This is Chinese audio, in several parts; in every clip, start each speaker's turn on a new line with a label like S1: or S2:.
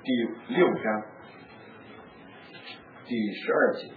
S1: 第6章第12节，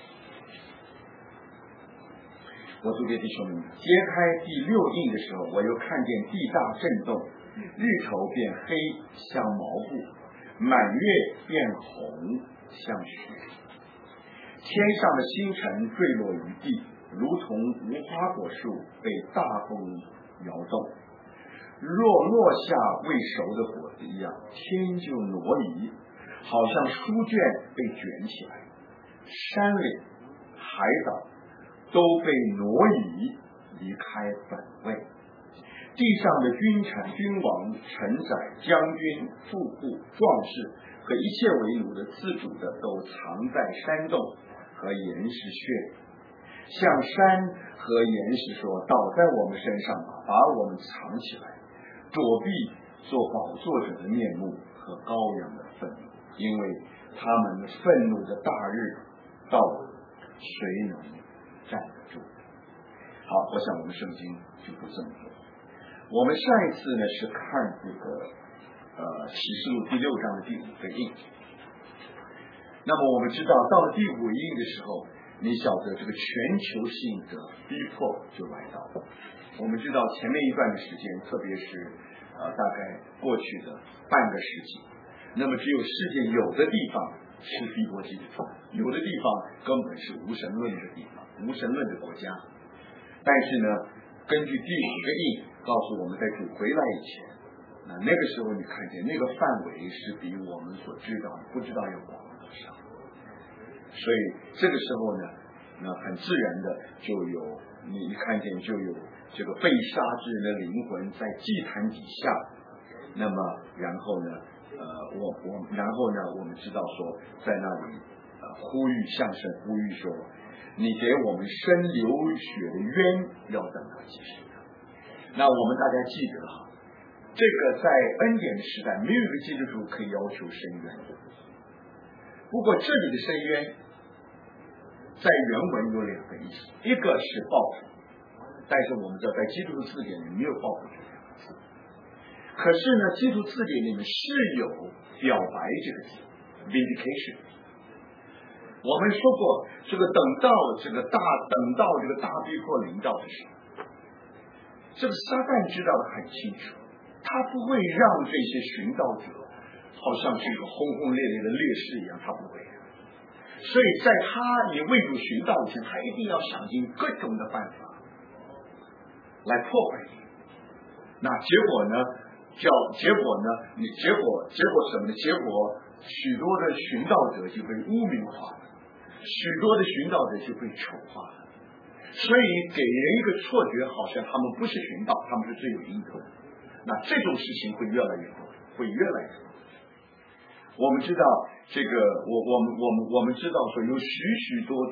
S1: 我读给弟兄们，揭开第6印的时候，我又看见地大震动，日头变黑像毛布，满月变红像雪，天上的星辰坠落于地，如同无花果树被大风摇动，若落下未熟的果子一样，天就挪移，好像书卷被卷起来，山岭海岛都被挪移离开本位，地上的君臣君王臣宰将军富户壮士和一切为奴的自主的都藏在山洞和岩石穴里，向山和岩石说，倒在我们身上吧，把我们藏起来，躲避做宝座者的面目和羔羊的愤怒，因为他们愤怒的大日到了，谁能站得住？好，我想我们圣经就不这么说。我们上一次呢是看这个启示录第6章的第5个印，那么我们知道到了第5个印的时候，你晓得这个全球性的逼迫就来到了。我们知道前面一段的时间，特别是大概过去的半个世纪，那么只有世界有的地方是帝国基督教，有的地方根本是无神论的地方，无神论的国家。但是呢，根据第5个印告诉我们，在主回来以前，那个时候你看见那个范围是比我们所知道不知道要广多少，所以这个时候呢，那很自然的就有你看见就有这个被杀之人的灵魂在祭坛底下，那么然后呢我们知道说在那里呼吁向神呼吁说，你给我们生流血的冤要等到几时？那我们大家记得哈，这个在恩典的时代没有一个基督徒可以要求伸冤，不过这里的伸冤在原文有2个意思，一个是报复，但是我们知道在基督的字典里没有报复这2个字，可是呢基督字典里面是有表白这个字 vindication。 我们说过这个等到这个大逼迫临到的时候，这个撒旦知道的很清楚，他不会让这些寻道者好像是一个轰轰烈烈的烈士一样，他不会的。所以在你为主寻道以前，他一定要想尽各种的办法来破坏你。那结果呢结果什么呢？结果许多的寻道者就被污名化了，许多的寻道者就被丑化了，所以给人一个错觉，好像他们不是寻道，他们是罪有应得的。那这种事情会越来越多，会越来越多。我们知道这个，我们知道说有许多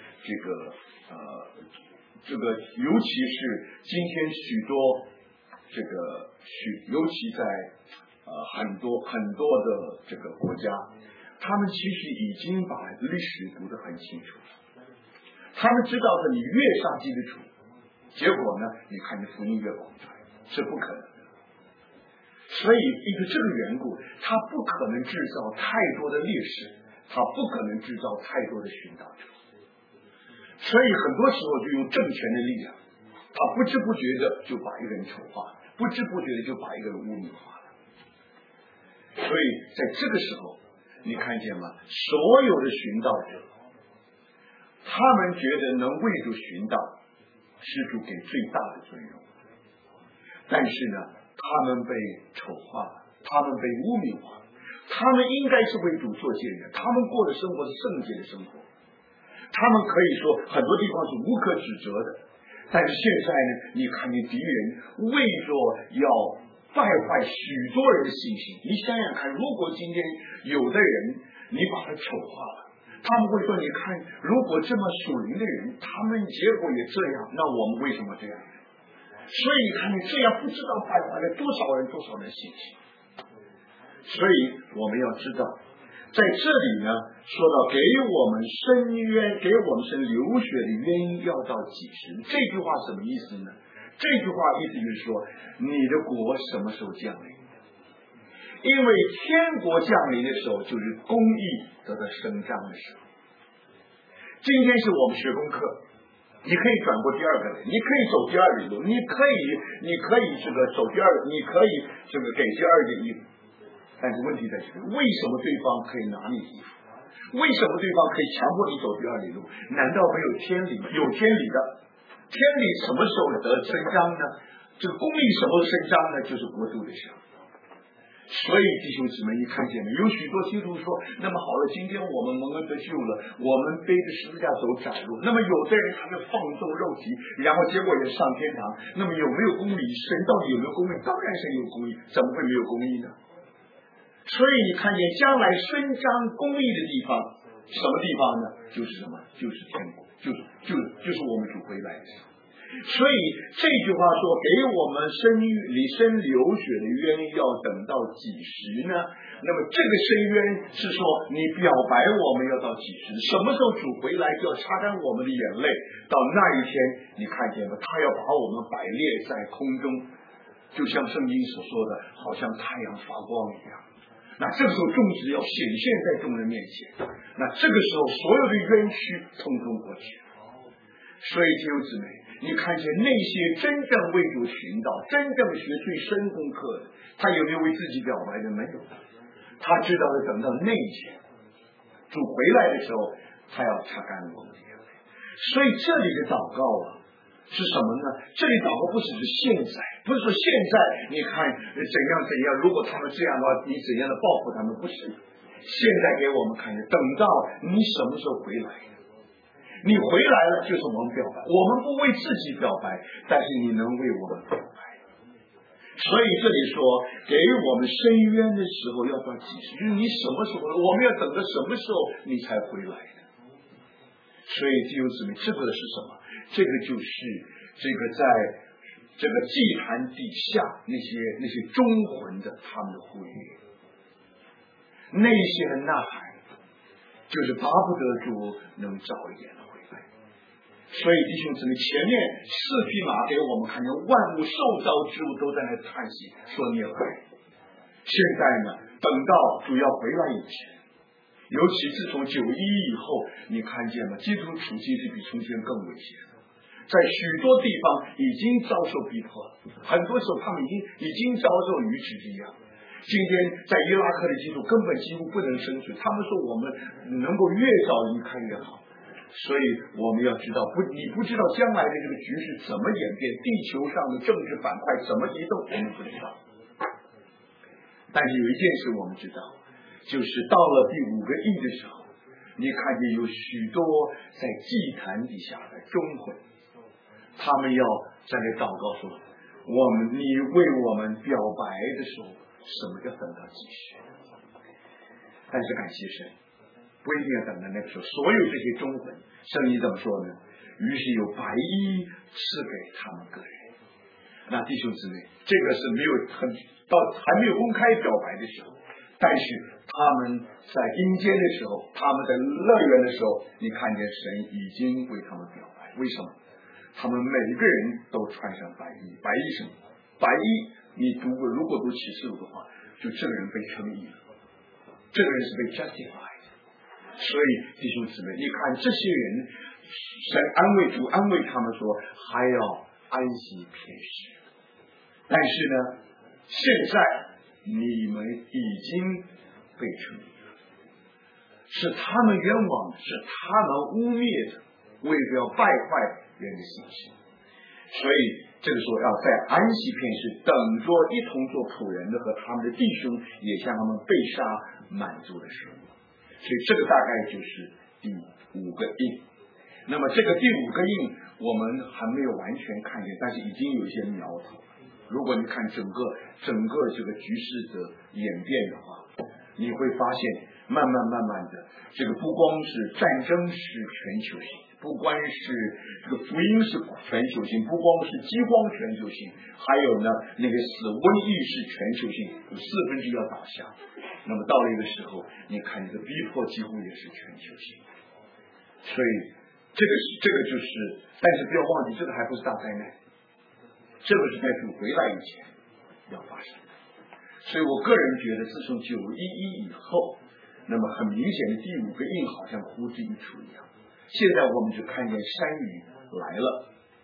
S1: 这个，尤其是今天许多这个尤其在很多的这个国家，他们其实已经把历史读得很清楚，他们知道的你越杀基督徒，结果呢你看你福音越广传，是不可能的。所以因为这个缘故，他不可能制造太多的烈士，他不可能制造太多的寻道者，所以很多时候就用政权的力量，他不知不觉的就把一个人丑化，不知不觉的就把一个人污名化了。所以在这个时候你看见吗？所有的寻道者，他们觉得能为主寻道是主给最大的尊荣，但是呢他们被丑化了，他们被污名化了，他们应该是为主做见证，他们过的生活是圣洁的生活，他们可以说很多地方是无可指责的，但是现在呢，你看见敌人为着要败坏许多人的信心。你想想看，如果今天有的人你把他丑化了，他们会说，你看如果这么属灵的人，他们结果也这样，那我们为什么这样？所以你看，你这样不知道败坏了多少人的信心。所以我们要知道，在这里呢说到给我们伸冤，给我们生流血的冤要到几时？这句话什么意思呢？这句话意思就是说，你的国什么时候降临？ 因为天国降临的时候，就是公义得到伸张的时候。今天是我们学功课，你可以转过第二个来，你可以走第二里路，你可以这个走第二，你可以这个给第二个义务。但是问题在这里，为什么对方可以拿你衣服？为什么对方可以强迫你走第二里路？难道没有天理吗？有天理的，天理什么时候得伸张呢？这个公义什么时候伸张呢？就是国度的时候。所以弟兄姊妹，你看见没有？许多基督徒说，那么好了，今天我们蒙恩得救了，我们背着十字架走窄路。那么有的人他就放纵肉体，然后结果也上天堂。那么有没有公义？神到底有没有公义？当然是有公义，怎么会没有公义呢？所以你看见将来伸张公义的地方，什么地方呢？就是什么？就是天国，就是我们主回来的时候。所以这句话说，给我们生流血的冤要等到几时呢？那么这个深渊是说，你表白我们要到几时？什么时候主回来就要擦干我们的眼泪？到那一天，你看见吗？他要把我们摆列在空中，就像圣经所说的，好像太阳发光一样。那这个时候众子要显现在众人面前，那这个时候所有的冤屈通通过去。所以弟兄姊妹，你看见那些真正为主寻道、真正学最深功课的，他有没有为自己表白的？没有。他知道的，等到那一天主回来的时候，他要擦干我们的眼泪。所以这里的祷告啊，是什么呢？这里祷告不只是现在，不是说现在你看怎样，如果他们这样的话，你怎样的报复他们？不是。现在给我们看见，等到你什么时候回来？你回来了，就是我们表白。我们不为自己表白，但是你能为我们表白。所以这里说，给我们伸冤的时候要到几时？就是你什么时候？我们要等到什么时候你才回来的？所以弟兄姊妹，这个是什么？这个就是这个在这个祭坛底下那些忠魂的他们的呼吁，那些的呐喊，就是巴不得主能早一点的回来。所以弟兄姊妹，前面4匹马给我们看见万物受造之物都在那叹息，说你来。现在呢，等到主要回来以前，尤其自从911以后，你看见吗？基督徒处境是比从前更危险的，在许多地方已经遭受逼迫，很多时候他们已经遭受与之一样。今天在伊拉克的基督徒根本几乎不能生存，他们说我们能够越早离开越好。所以我们要知道，你不知道将来的这个局势怎么演变，地球上的政治板块怎么移动，我们不知道。但是有一件事我们知道，就是到了第5个亿的时候，你看见有许多在祭坛底下的忠魂，他们要在那祷告说，你为我们表白的时候，什么叫等到几时？但是感谢神，不一定要等到那个时候。所有这些忠魂，圣经怎么说呢？于是有白衣赐给他们个人。那弟兄姊妹，这个是没有还没有公开表白的时候，但是他们在阴间的时候，他们在乐园的时候，你看见神已经为他们表白。为什么？他们每个人都穿上白衣。白衣什么？白衣你如果读启示录的话，就这个人被称义了，这个人是被 justified。 所以弟兄姊妹，你看这些人，神主安慰他们说还要安息片时。但是呢，现在你们已经被称义了，是他们冤枉，是他们污蔑的，为了要败坏人的信心。所以这个时候要在安息片时，等着一同做仆人的和他们的弟兄也向他们被杀满足的时候。所以这个大概就是第5个印。那么这个第5个印我们还没有完全看见，但是已经有一些苗头。如果你看整个这个局势的演变的话，你会发现慢慢的，这个不光是战争是全球性，不光是这个福音是全球性，不光是饥荒全球性，还有呢那个死瘟疫是全球性，有1/4要倒下。那么到了一个时候，你看这个逼迫几乎也是全球性。所以这个就是，但是不要忘记，这个还不是大灾难，这个是在主回来以前要发生的。 所以我个人觉得，自从911以后，那么很明显的第5个印好像呼之欲出一样。现在我们就看见山雨来了，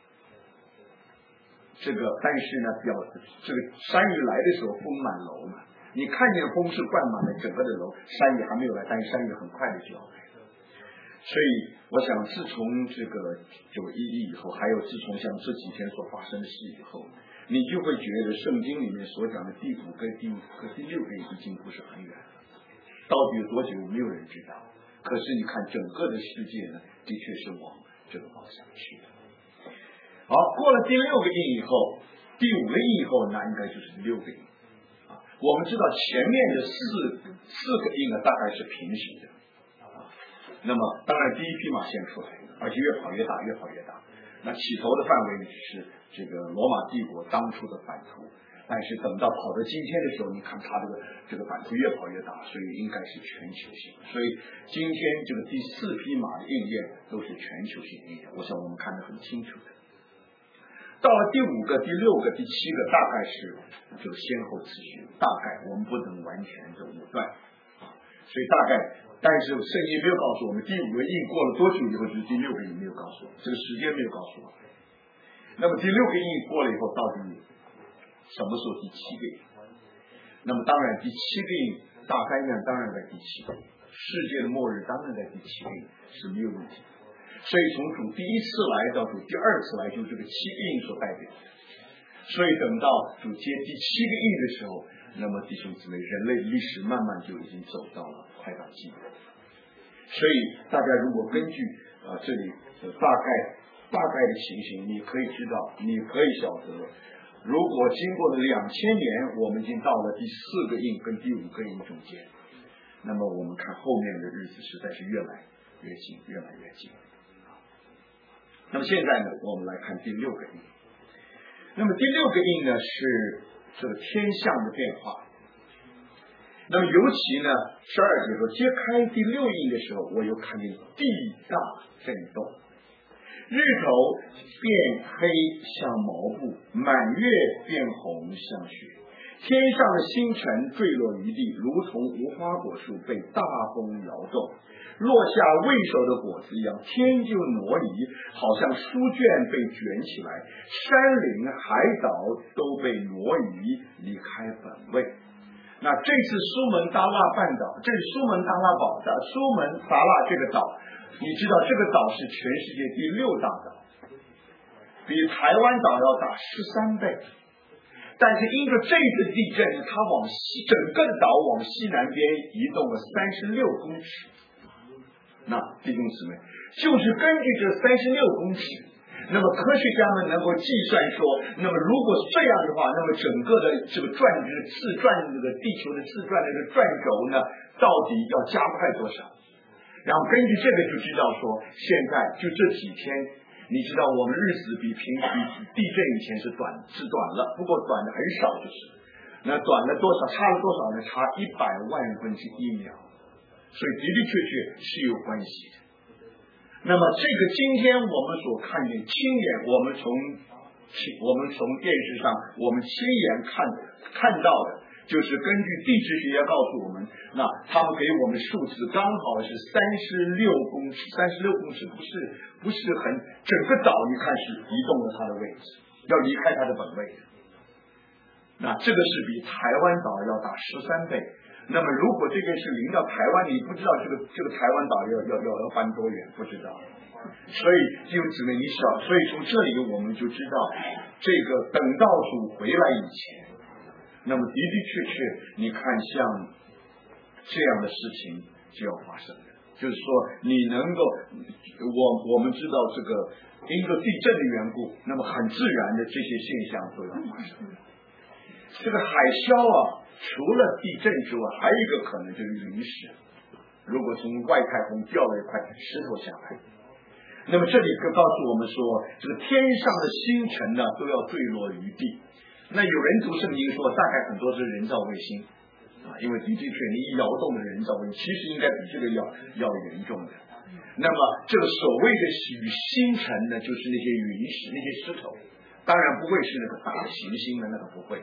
S1: 但是呢，这个山雨来的时候风满楼嘛，你看见风是灌满了整个的楼，山雨还没有来，但是山雨很快的就要来了。所以我想，自从这个911以后，还有自从像这几天所发生的事以后，你就会觉得圣经里面所讲的第5个、第5个、第6个已经不是很远了。到底有多久，没有人知道。可是你看，整个的世界呢，的确是往这个方向去的。好，过了第6个印以后，第5个印以后，那应该就是第6个印啊。我们知道前面的四个印呢，大概是平行的。那么当然第一匹马先出来，而且越跑越大，越跑越大。那起头的范围呢，是这个罗马帝国当初的版图，但是等到跑到今天的时候，你看它这个版图越跑越大，所以应该是全球性。所以今天这个第4匹马的应验都是全球性应验，我想我们看得很清楚的。到了第5个、第6个、第7个，大概是这个先后次序，大概我们不能完全的武断，所以大概。但是圣经没有告诉我们第5个印过了多久以后就是第6个印，没有告诉我们这个时间，没有告诉我们。那么第6个印过了以后，到底什么时候第7个印？那么当然第7个印，大灾难当然在第7个印，世界的末日当然在第7个印是没有问题的。所以从主第1次来到主第2次来，就是这个7个印所代表的。所以等到主接第7个印的时候，那么弟兄姊妹，人类的历史慢慢就已经走到了快到尽头。所以大家如果根据这里大概的情形，你可以知道，你可以晓得，如果经过了2000年，我们已经到了第4个印跟第5个印中间，那么我们看后面的日子实在是越来越近，越来越近。那么现在呢，我们来看第6个印。那么第6个印呢，是这个天象的变化。那么尤其呢，12节说揭开第6印的时候，我又看见地大震动，日头变黑像毛布，满月变红像雪，天上的星辰坠落于地，如同无花果树被大风摇动，落下未熟的果子一样，天就挪移，好像书卷被卷起来，山林海岛都被挪移离开本位。那这次苏门答腊半岛，这是苏门答腊岛的苏门答腊这个岛，你知道这个岛是全世界第6大岛，比台湾岛要大13倍。但是因着这次地震，它往西，整个的岛往西南边移动了36公尺。那弟兄姊妹，就是根据这36公尺，那么科学家们能够计算说，那么如果这样的话，那么整个的这个自转这个地球的自转的这个转轴呢，到底要加快多少？然后根据这个就知道说，现在就这几天，你知道我们日子比地震以前是短了，不过短的很少就是。那短了多少？差了多少呢？差100万分之1秒。所以的的确确是有关系的。那么这个今天我们所看见亲眼，我们从电视上我们亲眼看到的，就是根据地质学家告诉我们，那他们给我们数字刚好是36公尺，36公尺不是很，整个岛你看是移动了它的位置，要离开它的本位的。那这个是比台湾岛要大13倍。那么如果这个是临到台湾，你不知道这个台湾岛要搬多远，不知道。所以就姊妹你晓，所以从这里我们就知道，这个等到主回来以前，那么的的确确，你看像这样的事情就要发生的，就是说你能够，我们知道这个因着地震的缘故，那么很自然的这些现象都要发生的。这个海啸啊，除了地震之外，还有一个可能就是陨石。如果从外太空掉了一块石头下来，那么这里告诉我们说，这个天上的星辰呢都要坠落于地。那有人读圣经说，大概很多是人造卫星啊，因为的确你一摇动的人造卫星，其实应该比这个要严重的。那么这个所谓的星辰呢，就是那些陨石、那些石头，当然不会是那个大的行星的，那个不会。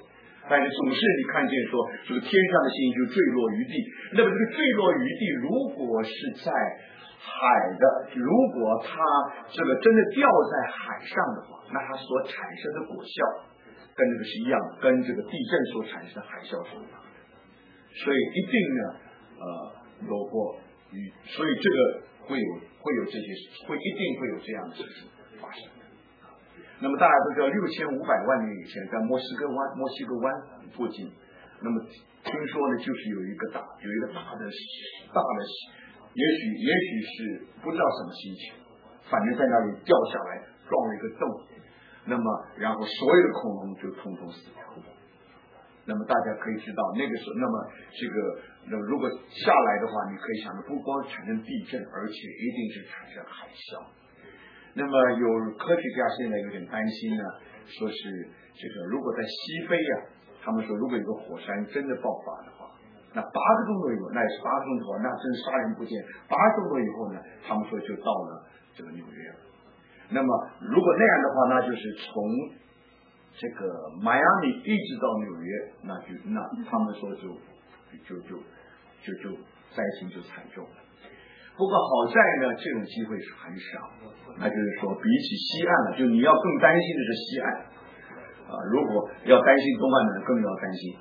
S1: 但是总是你看见说这个天上的星就坠落于地，那么这个坠落于地，如果是在海的，如果它这个真的掉在海上的话，那它所产生的果效跟这个是一样的，跟这个地震所产生的海啸是一样的。所以一定呢有过所以这个会有这些一定会有这样的事情发生。那么大家都知道6500万年以前在墨西哥湾附近，那么听说呢就是有一个大的也许是不知道什么星球，反正在那里掉下来撞了一个洞，那么然后所有的恐龙就统统死掉。那么大家可以知道那个时候，那么如果下来的话，你可以想到不光产生地震，而且一定是产生海啸。那么有科学家现在有点担心呢，说是这个如果在西非他们说如果有个火山真的爆发的话，那8个钟头以后，那也是8个钟头，那真杀人不见。8个钟头以后呢，他们说就到了这个纽约了。那么如果那样的话，那就是从这个迈阿密一直到纽约，那他们说就灾情就惨重了。不过好在呢，这种机会是很少，那就是说比起西岸了，就你要更担心的是西岸如果要担心东岸的人更要担心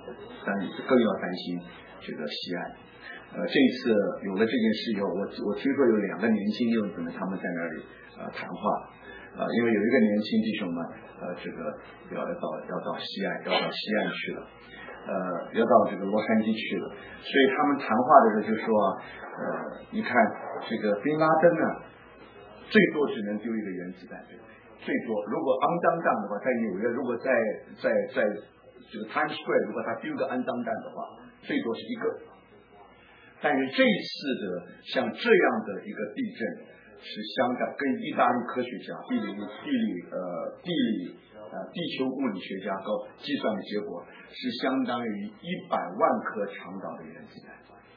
S1: 这个西岸。这一次有了这件事以后，我听说有2个年轻幼子们他们在那里谈话因为有一个年轻弟兄们这个要到西岸去了。要到这个洛杉矶去了，所以他们谈话的时候就说你看这个宾拉登呢，最多只能丢一个原子弹，对不对？最多如果安当弹的话，在纽约如果在这个 Times Square 如果他丢个安当弹的话，最多是1个。但是这一次的像这样的一个地震是相当跟意大利科学家地球物理学家计算的结果是相当于100万颗长岛的原子弹。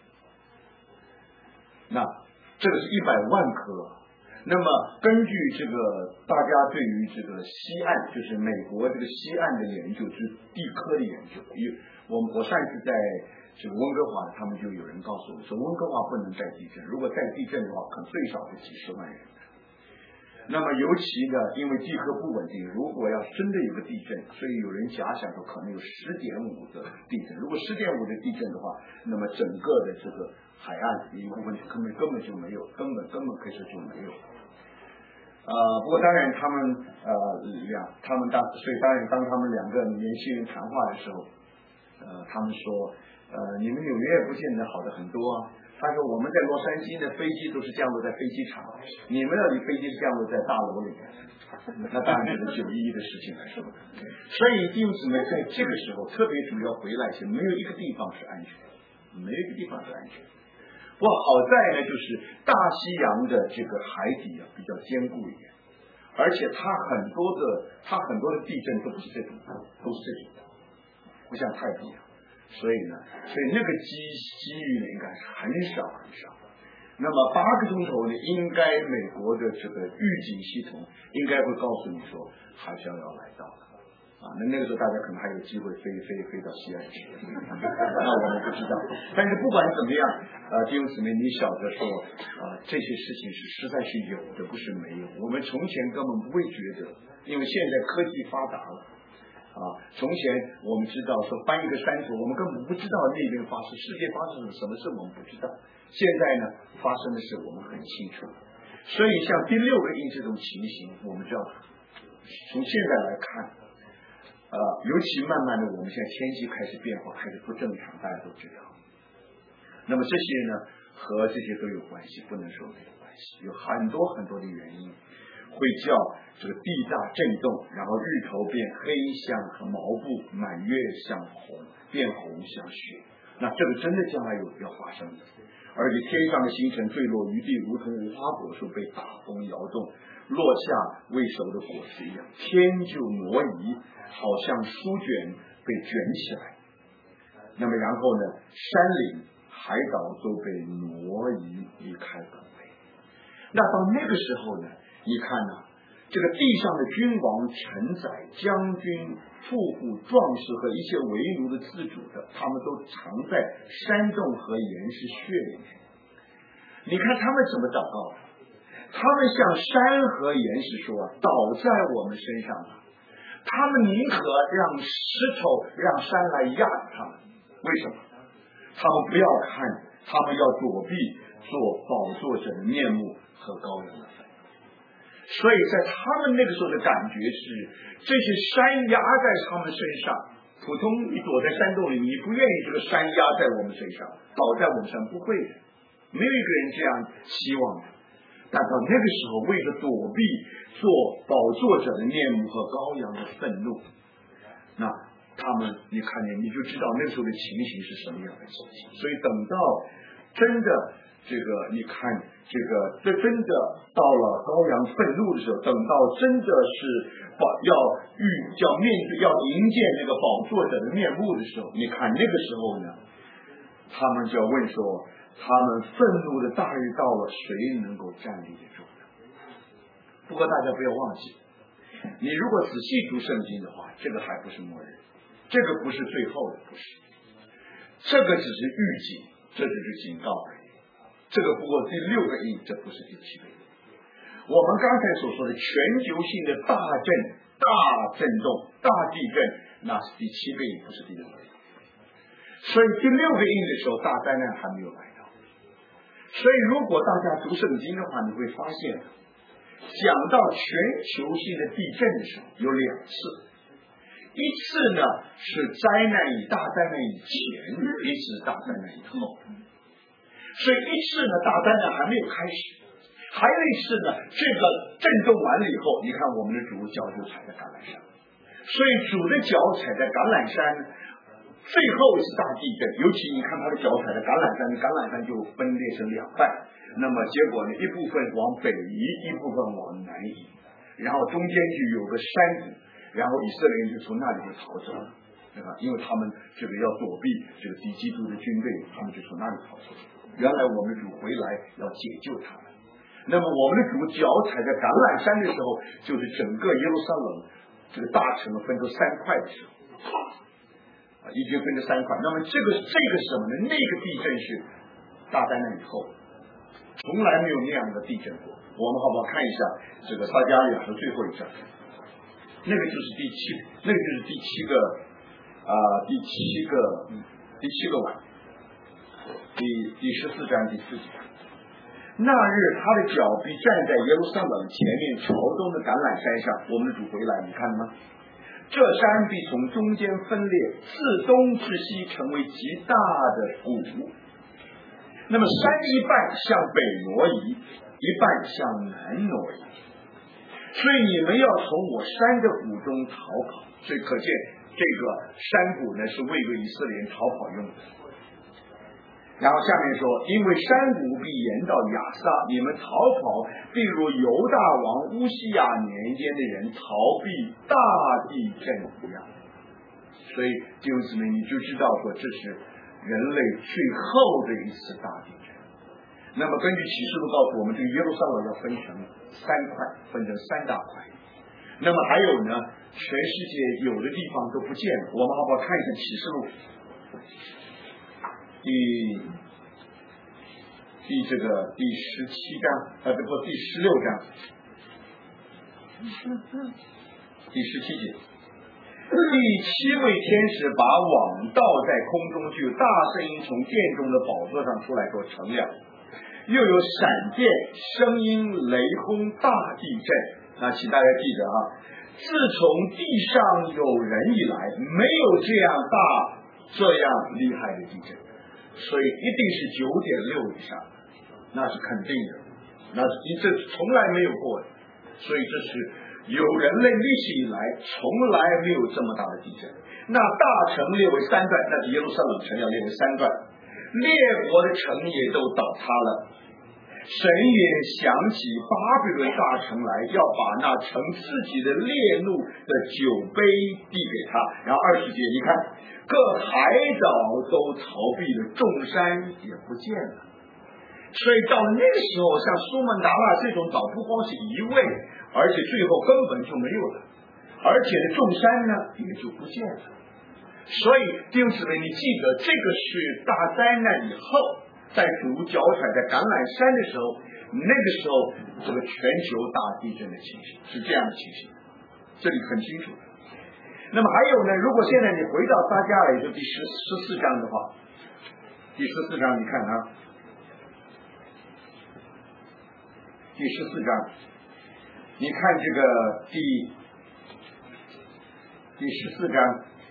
S1: 那这个是100万颗。那么根据这个大家对于这个西岸，就是美国这个西岸的研究，就是地科的研究，我上一次在这个温哥华，他们就有人告诉我说，温哥华不能再地震，如果再地震的话，可能最少是几十万人。那么尤其呢，因为地壳不稳定，如果要真的有个地震，所以有人假想说可能有10.5的地震。如果10.5的地震的话，那么整个的这个海岸一部分根本就没有，根本可以说就没有。不过当然他们所以当然当他们2个年轻人谈话的时候，他们说你们纽约不见得好的很多他说我们在洛杉矶的飞机都是降落在飞机场，你们那里飞机是降落在大楼里面，那当然就是911的事情来说。所以弟兄姊妹在这个时候特别主要回来是没有一个地方是安全的，没有一个地方是安全的。不过好在呢，就是大西洋的这个海底比较坚固一点，而且它很多的地震都是这种的，不像太平洋。所以那个机遇呢应该是很少。那么8个钟头呢，应该美国的这个预警系统应该会告诉你说海啸要来到了那个时候大家可能还有机会飞到西岸去那我们不知道。但是不管怎么样弟兄姊妹，你晓得说这些事情是实在是有的，不是没有。我们从前根本不会觉得，因为现在科技发达了从前我们知道说搬一个山头，我们根本不知道那边世界发生什么事，我们不知道。现在呢，发生的事我们很清楚。所以像第6个印这种情形，我们知道从现在来看尤其慢慢的我们现在天气开始变化，开始不正常，大家都知道。那么这些呢和这些都有关系，不能说没有关系，有很多的原因会叫这个地大震动，然后日头变黑像毛布，满月像红，变红像血。那这个真的将来要发生的。而且天上的星辰坠落于地，如同无花果树被大风摇动，落下未熟的果实一样，天就挪移，好像书卷被卷起来。那么然后呢，山岭海岛都被挪移离开本位。那到那个时候呢，你看这这个地上的君王、臣宰、将军、富户、壮士和一些为奴的自主的，他们都藏在山洞和岩石穴里面。你看他们怎么祷告的？他们向山和岩石说：倒在我们身上吧。他们宁可让石头让山来压他们。为什么？他们不要看，他们要躲避做宝座者的面目和羔羊的坟。所以在他们那个时候的感觉是，这些山压在他们身上。普通你躲在山洞里，你不愿意这个山压在我们身上，倒在我们身上，不会的，没有一个人这样希望的。但到那个时候，为了躲避做宝座者的面目和羔羊的愤怒，那他们你看见你就知道那时候的情形是什么样的情形。所以等到真的这个你看这真的到了羔羊愤怒的时候，等到真的是要面对要迎见那个宝座者的面目的时候，你看那个时候呢，他们就要问说，他们愤怒的大日到了，谁能够站立得住呢？不过大家不要忘记，你如果仔细读圣经的话，这个还不是末日，这个不是最后的，不是，这个只是预警，这只是警告而已。这个不过第6个印，这不是第7个印。我们刚才所说的全球性的大震动、大地震，那是第7个印，不是第6个印。所以第6个印的时候，大灾难还没有来到。所以如果大家读圣经的话，你会发现，讲到全球性的地震的时候，有2次。一次呢是大灾难以前，一次大灾难以后。所以一次呢，大灾难还没有开始，还有一次呢，这个震动完了以后，你看我们的主脚就踩在橄榄山，所以主的脚踩在橄榄山，最后是大地震，尤其你看他的脚踩在橄榄山，橄榄山就分裂成2半，那么结果呢，一部分往北移，一部分往南移，然后中间就有个山谷，然后以色列人就从那里就逃走了，对吧？因为他们这个要躲避这个敌基督的军队，他们就从那里逃走。原来我们的主回来要解救他们，那么我们的主脚踩在橄榄山的时候，就是整个耶路撒冷这个大城分成3块的时候，已经分成3块。那么这个什么呢？那个地震是大灾难以后，从来没有那样的地震过。我们好不好看一下这个撒迦利亚的最后一章？那个就是第7个晚，第14章第4节。那日他的脚必站在耶路撒冷前面朝东的橄榄山上。我们的主回来，你看了吗？这山必从中间分裂，自东至西，成为极大的谷。那么山一半向北挪移，一半向南挪移。所以你们要从我山的谷中逃跑。所以可见这个山谷呢是为以色列人逃跑用的。然后下面说，因为山谷必延到亚撒，你们逃跑必如犹大王乌西亚年间的人逃避大地震一样。所以弟兄姊妹，你就知道说这是人类最后的一次大地震。那么根据启示录告诉我们，这个耶路撒冷要分成3块，分成3大块。那么还有呢，全世界有的地方都不见了。我们好不好看一下启示录第17章，第16章第17节。第7位天使把网倒在空中去，大声音从殿中的宝座上出来说，成了。又有闪电、声音、雷轰、大地震。那请大家记得啊，自从地上有人以来，没有这样厉害的地震，所以一定是9.6以上，那是肯定的，这从来没有过的。所以这是有人类历史以来从来没有这么大的地震。那大城列为3段，那是耶路撒冷城要列为3段，列国的城也都倒塌了。神也想起巴比伦大城来，要把那盛自己的烈怒的酒杯递给他。然后20节，你看各海岛都逃避了，众山也不见了。 所以到了那个时候，像苏门答腊这种岛不光是一位，而且最后根本就没有了，而且众山呢也就不见了。所以弟兄姊妹，你记得这个是大灾难以后，在主脚踩在橄榄山的时候，那个时候这个全球大地震的情形是这样的情形，这里很清楚。那么还有呢，如果现在你回到撒迦利亚书第14章的话，第14章你看啊，第14章，你看这个第14章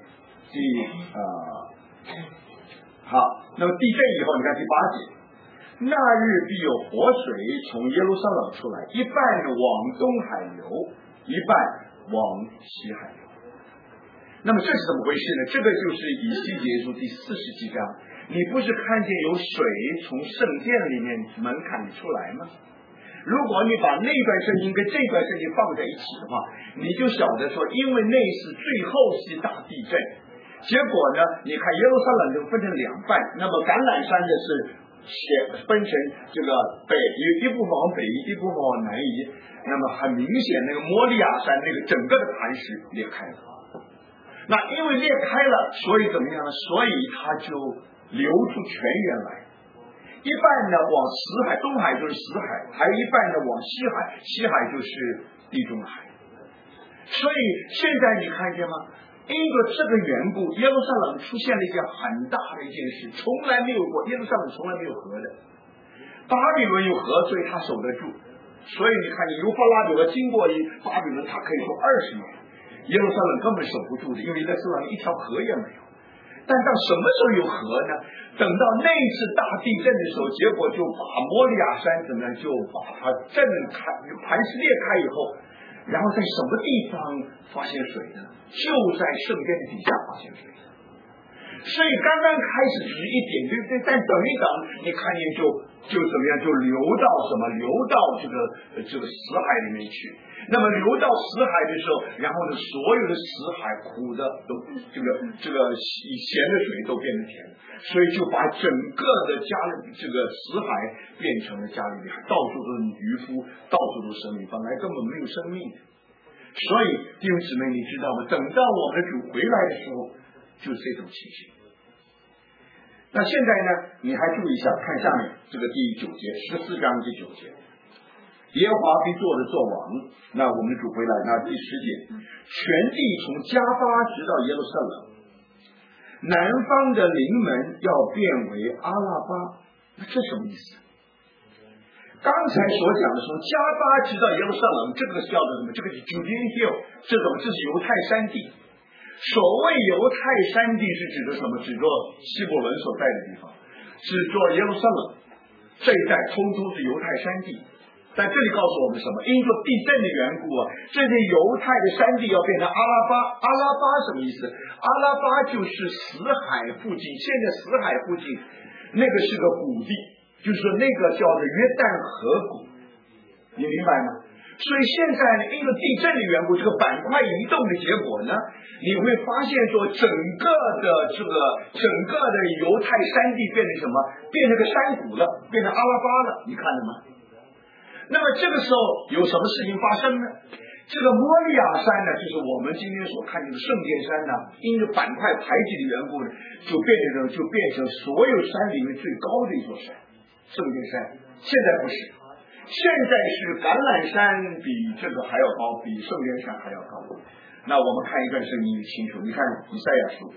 S1: 好，那么地震以后，你看第8节，那日必有活水从耶路撒冷出来，一半往东海流，一半往西海流。那么这是怎么回事呢？这个就是以西结书第47章，你不是看见有水从圣殿里面门槛里出来吗？如果你把那段圣经跟这段圣经放在一起的话，你就晓得说，因为那是最后期大地震，结果呢，你看耶路撒冷就分成两半，那么橄榄山的是分成这个北一部分往北移，一部分往南移，那么很明显那个摩利亚山那个整个的磐石裂开了。那因为裂开了，所以怎么样呢？所以它就流出泉源来，一半呢往死海，东海就是死海，还有一半呢往西海，西海就是地中海。所以现在你看见吗？因着这个缘故，耶路撒冷出现了一件很大的一件事，从来没有过，耶路撒冷从来没有河的，巴比伦有河，所以他守得住。所以你看，你幼发拉底河经过巴比伦，他可以说20年。耶路撒冷根本守不住的，因为耶路撒冷一条河也没有。但到什么时候有河呢？等到那次大地震的时候，结果就把摩利亚山怎么样，就把它震开，磐石裂开以后，然后在什么地方发现水呢？就在圣殿的底下发现水。所以刚刚开始只是一点，对不对？但等一等，你看见就怎么样，就流到什么？流到这个死海里面去。那么流到死海的时候，然后呢，所有的死海苦的都这个咸的水都变成甜的，所以就把整个的这个死海变成了加利利海，到处都是渔夫，到处都是生命，本来根本没有生命的。所以弟兄姊妹，你知道吗？等到我们的主回来的时候，就是这种情形。那现在呢，你还注意一下，看下面这个第9节，14章第9节，耶和华必坐着作王。那我们的主回来，那第10节，全地从加巴直到耶路撒冷，南方的临门要变为阿拉巴。那这什么意思？刚才所讲的从加巴直到耶路撒冷，这个叫做什么？这个是 Judean Hill， 这是犹太山地。所谓犹太山地是指的什么？指着希伯伦所在的地方，指着耶路撒冷这一带，通通是犹太山地。但这里告诉我们什么？因着地震的缘故啊，这些犹太的山地要变成阿拉巴。阿拉巴什么意思？阿拉巴就是死海附近，现在死海附近那个是个谷地，就是说那个叫做约旦河谷，你明白吗？所以现在呢，因为地震的缘故，这个板块移动的结果呢，你会发现说整个的犹太山地变成什么？变成个山谷了，变成阿拉巴了，你看了吗？那么这个时候有什么事情发生呢？这个摩利亚山呢，就是我们今天所看见的圣殿山呢，因着板块排挤的缘故呢，就变成所有山里面最高的一座山，圣殿山。现在不是，现在是橄榄山比这个还要高，比圣殿山还要高。那我们看一段圣经就清楚，你看以赛亚书，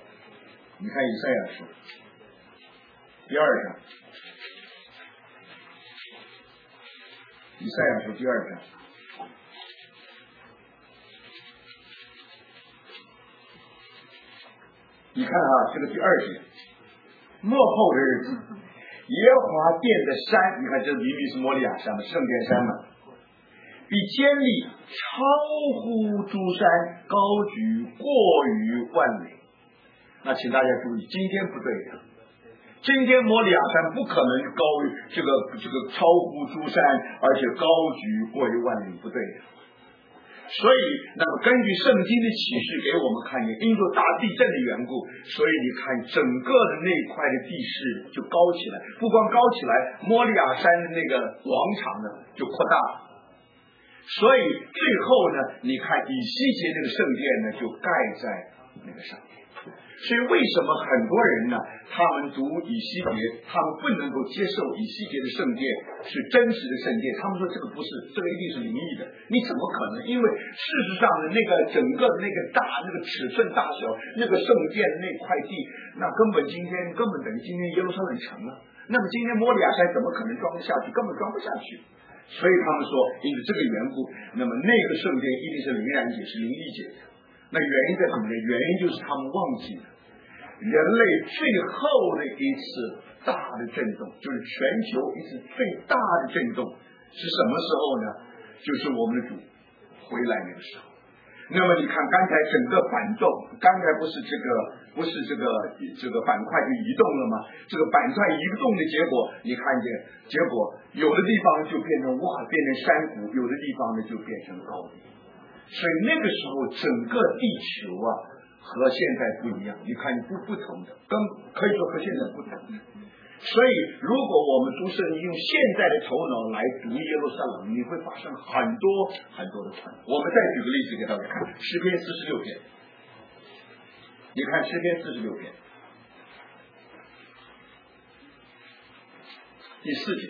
S1: 第2章，以赛亚书第2章。你看啊，这个第2节，末后的日子，耶和华殿的山，你看这明明是摩利亚山嘛，圣殿山嘛，比坚立超乎诸山，高举过于万里。那请大家注意，今天不对的，今天摩利亚山不可能高于这个超乎诸山，而且高举过于万里，不对的。 所以，那么根据圣经的启示给我们看见，因着大地震的缘故，所以你看整个的那块的地势就高起来，不光高起来，摩利亚山的那个广场呢就扩大了。所以最后呢，你看以西结那个圣殿呢就盖在那个上面。所以为什么很多人呢，他们读以西结，他们不能够接受以西结的圣殿是真实的圣殿，他们说这个不是，这个一定是灵异的。你怎么可能？因为事实上的那个整个那个那个尺寸大小，那个圣殿那块地，那根本等于今天耶路撒冷城了。那么今天摩利亚山怎么可能装得下去？根本装不下去。所以他们说，因为这个缘故，那么那个圣殿一定是灵然解，是灵异解的。那原因在什么呢？原因就是他们忘记了人类最后的一次大的震动，就是全球一次最大的震动是什么时候呢？就是我们的主回来那个时候。那么你看刚才整个板动，刚才不是这个板块就移动了吗？这个板块移动的结果，你看见结果有的地方就变成变成山谷，有的地方呢就变成高地。所以那个时候整个地球啊和现在不一样，你看不同的，可以说和现在不同的。所以如果我们读圣经用现在的头脑来读耶路撒冷，你会发生很多很多的困难。我们再举个例子给大家看，诗篇46篇，你看诗篇46篇第4节，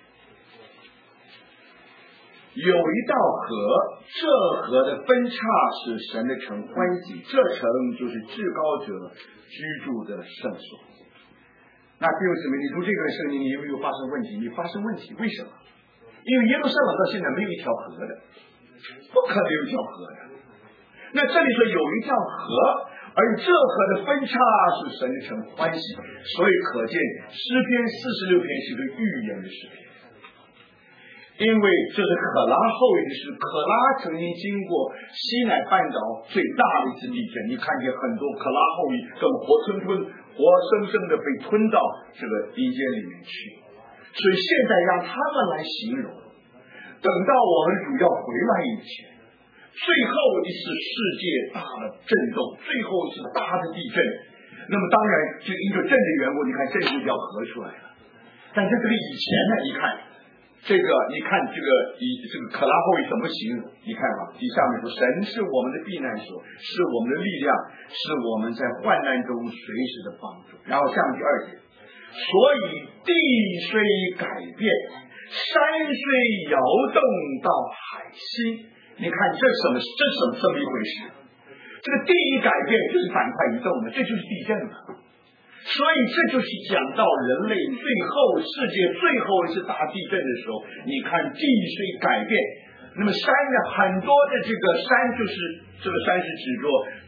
S1: 有一道河，这河的分叉使神的城欢喜，这城就是至高者居住的圣所。那弟兄姊妹，你读这个圣经，你有没有发生问题？你发生问题，为什么？因为耶路撒冷到现在没有一条河的，不可能有一条河的。那这里说有一条河，而这河的分叉是神的城欢喜，所以可见诗篇46篇是个预言的诗篇。因为这是可拉后裔的事，可拉曾经经过西乃半岛最大的一次地震，你看见很多可拉后裔跟活生生的被吞到这个阴间里面去，所以现在让他们来形容，等到我们主要回来以前，最后一次世界大的震动，最后一次大的地震，那么当然就因着震的缘故，你看震就要合出来了。但是这个以前呢，你看你看这个可拉后裔怎么形容？你看吧，底下面说神是我们的避难所，是我们的力量，是我们在患难中随时的帮助。然后下面第2节，所以地虽改变，山虽摇动到海西。你看这什么一回事？这个地一改变就是板块移动的，这就是地震了。所以这就是讲到人类世界最后一次大地震的时候，你看地虽改变，那么山呢，很多的这个山就是这个山是指着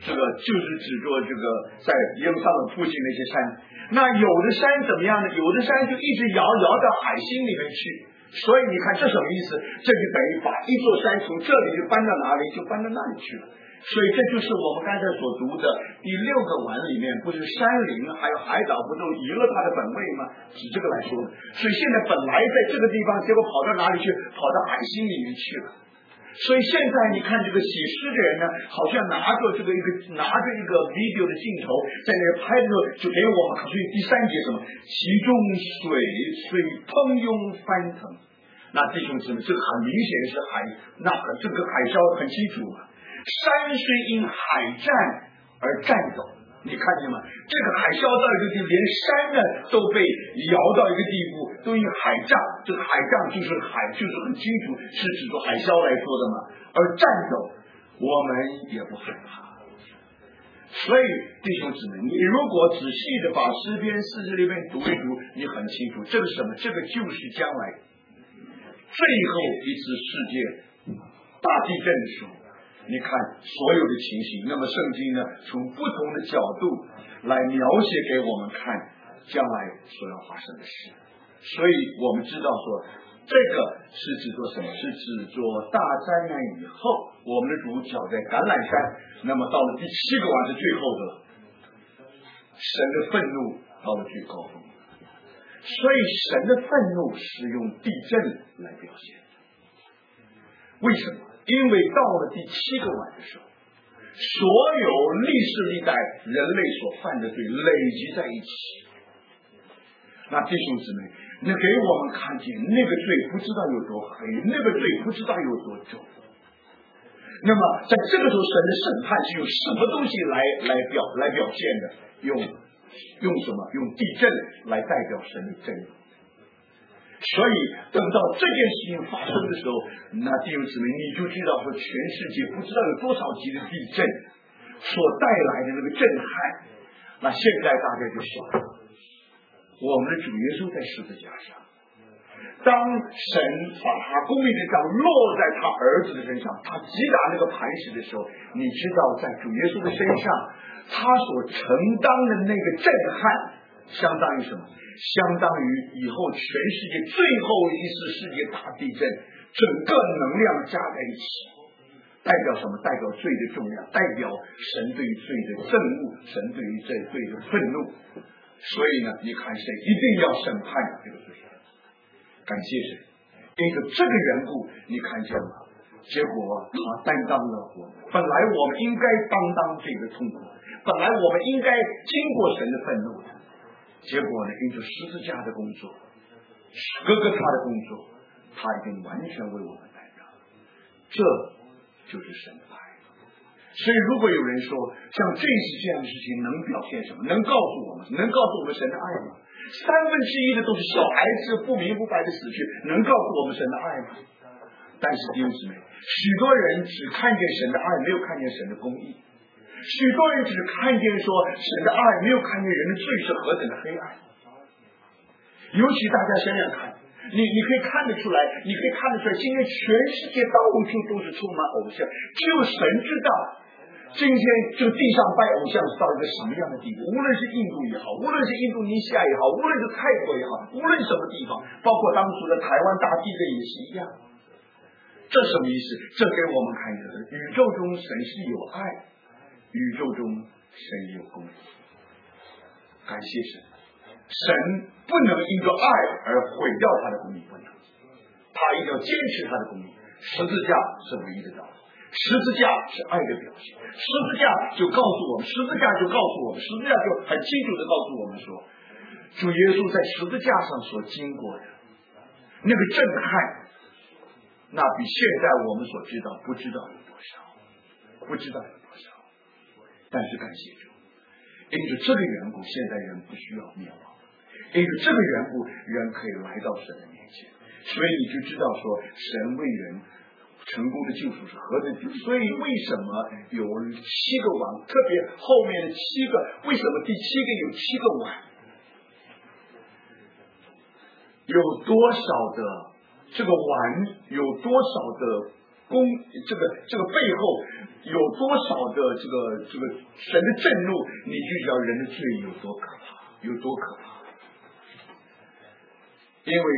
S1: 在耶路撒冷附近那些山。那有的山怎么样呢？有的山就一直摇到海心里面去。所以你看这什么意思？这就等于把一座山从这里就搬到哪里，就搬到那里去了。所以这就是我们刚才所读的第6个碗里面，不是山林还有海岛不都移了它的本位吗？指这个来说的。所以现在本来在这个地方，结果跑到哪里去？跑到海心里面去了。所以现在你看这个写诗的人呢，好像拿着一个 video 的镜头在那拍的时候，就给我们。所以第3节什么？其中水喷涌翻腾。那弟兄姊妹，这个很明显是这个海啸很清楚嘛。山虽因海战而战走，你看见吗？这个海啸到一个地步，连山呢都被摇到一个地步，都因海战。这个海战就是很清楚是指着海啸来说的嘛。而战走，我们也不害怕。所以弟兄姊妹，你如果仔细的把诗篇40篇读一读，你很清楚这个什么？这个就是将来最后一次世界大地震的时候。你看所有的情形，那么圣经呢，从不同的角度来描写给我们看将来所要发生的事。所以我们知道说，这个是指做什么？是指做大灾难以后，我们的主脚在橄榄山，那么到了第7个晚是最后的了，神的愤怒到了最高峰。所以神的愤怒是用地震来表现。为什么？ 因为到了第7个晚的时候，所有历世历代人类所犯的罪累积在一起。那弟兄姊妹，那给我们看见那个罪不知道有多黑，那个罪不知道有多重。那么在这个时候，神的审判是用什么东西来表现的？用什么？用地震来代表神的正义。所以等到这件事情发生的时候，那弟兄姊妹，你就知道说全世界不知道有多少级的地震所带来的那个震撼。那现在大家就晓得，我们的主耶稣在十字架上，当神把他公义的杖落在他儿子的身上，他击打那个磐石的时候，你知道在主耶稣的身上，他所承担的那个震撼相当于什么？相当于以后全世界最后一次世界大地震整个能量加在一起，代表什么？代表罪的重量，代表神对于罪的憎恶，神对于罪的愤怒。所以呢，你看谁一定要审判这个罪，感谢神。因着这个缘故，你看见吗？结果他担当了我们，本来我们应该担当这个痛苦，本来我们应该经过神的愤怒的，结果呢，因着十字架的工作，哥哥他的工作，他已经完全为我们担当，这就是神的爱。所以如果有人说像这样的事情能表现什么？能告诉我们神的爱吗？1/3的都是小孩子不明不白的死去，能告诉我们神的爱吗？但是弟兄姊妹，许多人只看见神的爱，没有看见神的公义；许多人只看见说神的爱，没有看见人的罪是何等的黑暗。尤其大家想想看，你可以看得出来，今天全世界到处都是充满偶像，只有神知道今天这个地上拜偶像是到一个什么样的地步。无论是印度也好，无论是印度尼西亚也好，无论是泰国也好，无论什么地方，包括当初的台湾大地震也是一样。这什么意思？这给我们看见宇宙中神是有爱，宇宙中神有公义。感谢神，神不能因着爱而毁掉他的公义，不能，他一定要坚持他的公义。十字架是唯一的道路，十字架是爱的表现，十字架就告诉我们，十字架就很清楚的告诉我们说，主耶稣在十字架上所经过的那个震撼，那比现在我们所知道不知道有多少。但是感谢主，因着这个缘故，现在人不需要灭亡，因着这个缘故，人可以来到神的面前。所以你就知道说，神为人成功的救赎是何等的。所以为什么有7个碗，特别后面的7个，为什么第7个有7个碗？有多少的这个碗，有多少的这个背后有多少的这个神的震怒，你就知道人的罪有多可怕。因为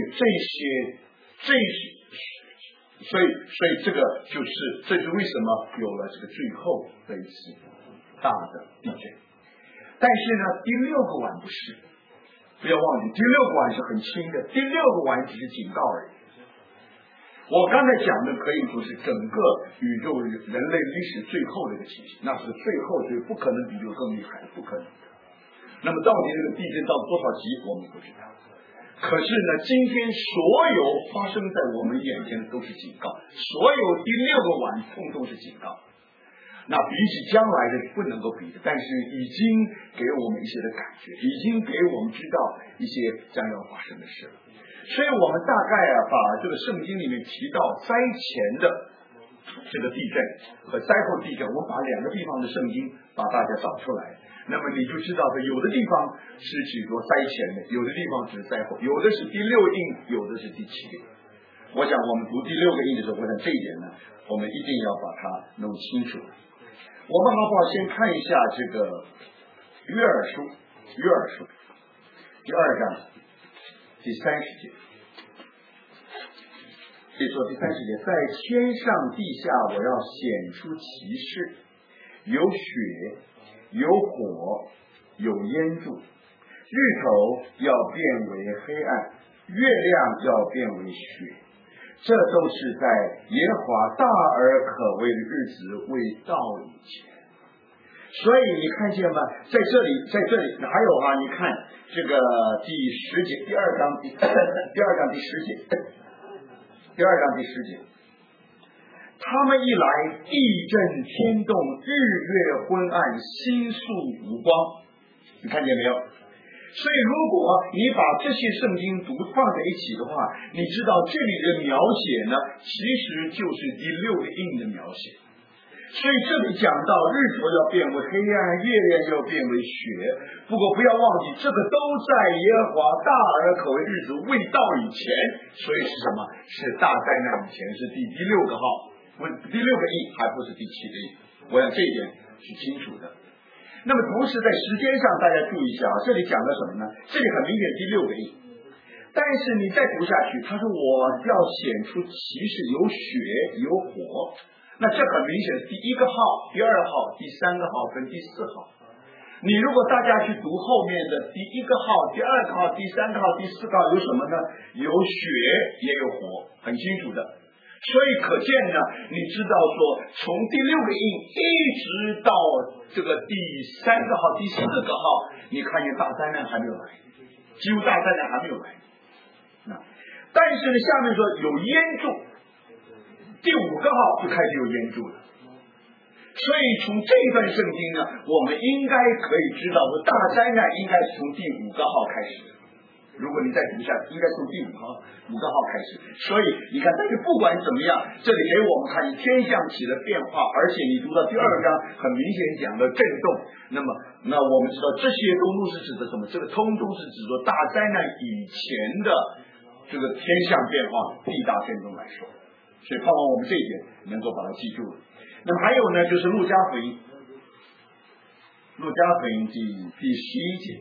S1: 所以这是为什么有了这个最后的一次大的地震。但是呢，第6个碗不是，不要忘记，第6个碗是很轻的，第6个碗只是警告而已。我刚才讲的可以说是整个宇宙人类历史最后的一个情形，那是最后，所以不可能比这个更厉害，不可能的。那么到底这个地震到多少级，我们不知道。可是呢，今天所有发生在我们眼前的都是警告，所有第6个碗通通是警告。那比起将来的不能够比的，但是已经给我们一些的感觉，已经给我们知道一些将要发生的事了。所以我们大概把这个圣经里面提到灾前的这个地震和灾后地震，我把2个地方的圣经把大家找出来，那么你就知道有的地方是指说灾前的，有的地方指灾后，有的是第6印，有的是第7印。我想我们读第6个印的时候，我想这一点呢，我们一定要把它弄清楚。我们好不好先看一下这个约珥书第2章第30节。可以说第30节，在天上地下我要显出奇事，有血，有火，有烟柱，日头要变为黑暗，月亮要变为血， 这都是在耶和华大而可畏的日子未到以前。所以你看见吗？在这里还有啊，你看这个第10节，第二章第10节，第二章第10节，他们一来，地震天动，日月昏暗，星宿无光。你看见没有？所以如果你把这些圣经读放在一起的话，你知道这里的描写呢，其实就是第6个印的描写。所以这里讲到日头要变为黑暗，月亮要变为雪。不过不要忘记，这个都在耶和华大而可畏日子未到以前。所以是什么？是大灾难以前，是第6个号，第6个印，还不是第7个印。我想这一点是清楚的。那么同时在时间上大家注意一下啊，这里讲的什么呢？这里很明显第6个印，但是你再读下去，他说我要显出其事有血有火。那这很明显是第1个号、第2号、第3个号跟第4号。你如果大家去读后面的第1个号、第2个号、第3个号、第4个号有什么呢？有血也有火，很清楚的。所以可见呢，你知道说从第6个印一直到这个第3个号、第4个号，你看见大灾难还没有来，几乎大灾难还没有来。但是呢，下面说有烟柱，第5个号就开始有烟柱了。所以从这段圣经呢，我们应该可以知道说大灾难应该是从第5个号开始的。如果你再读下去，应该从第5个号开始。所以你看，但是不管怎么样，这里给我们看天象起了变化，而且你读到第2章，很明显讲的震动。那我们知道这些通通是指的什么？这个通通是指着大灾难以前的这个天象变化、地大震动来说。所以盼望我们这一点能够把它记住了。那么还有呢，就是路加福音第11节。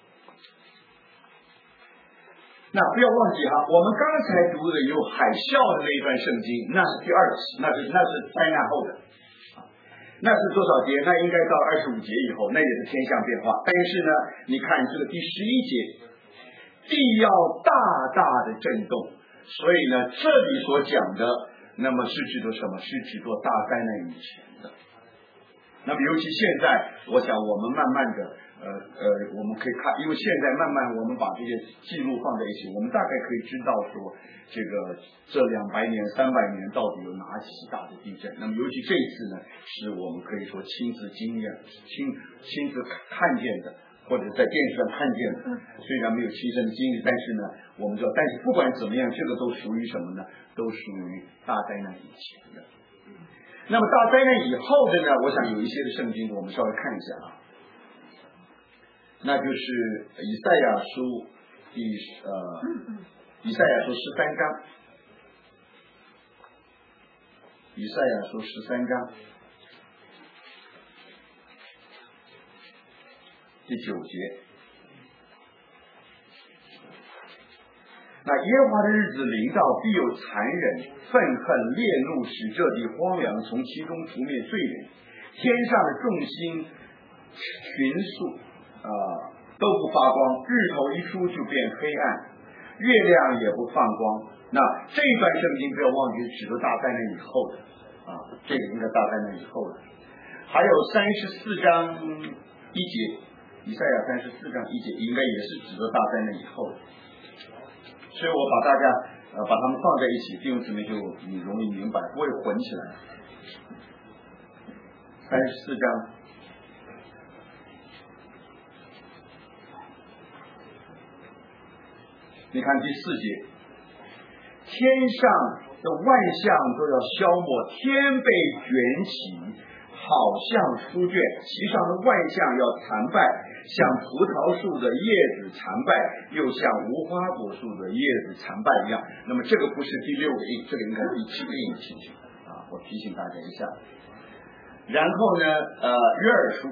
S1: 那不要忘记哈，我们刚才读的有海啸的那一段圣经，那是第2期，那是灾难后的，那是多少节？那应该到25节以后，那也是天象变化。但是呢，你看这个第11节，地要大大的震动，所以呢，这里所讲的，那么是指的什么？是指的大灾难以前的。那么尤其现在，我想我们慢慢的。我们可以看，因为现在慢慢我们把这些记录放在一起，我们大概可以知道说，这200年、300年到底有哪几次大的地震。那么尤其这一次呢，是我们可以说亲自经验、亲自看见的，或者在电视上看见的。虽然没有亲身的经历，但是呢，我们知道，但是不管怎么样，这个都属于什么呢？都属于大灾难以前的。那么大灾难以后的呢，我想有一些的圣经，我们稍微看一下啊。那就是以赛亚书以赛亚书13章，以赛亚书13章第9节。那耶和华的日子临到，必有残忍、愤恨、烈怒，使这地荒凉，从其中除灭罪人。天上的众星群宿都不发光，日头一出就变黑暗，月亮也不放光。那这一段圣经不要忘记，指的大灾难以后的这个应该大灾难以后的。还有34章1节，以赛亚34章1节应该也是指的大灾难以后的。所以我把大家把它们放在一起，弟兄姊妹就你容易明白，不会混起来。34章。你看第4节，天上的万象都要消没，天被卷起，好像书卷，其上的万象要残败，像葡萄树的叶子残败，又像无花果树的叶子残败一样。那么这个不是第6个印，这个应该是第7个印的情形我提醒大家一下。然后呢，约珥书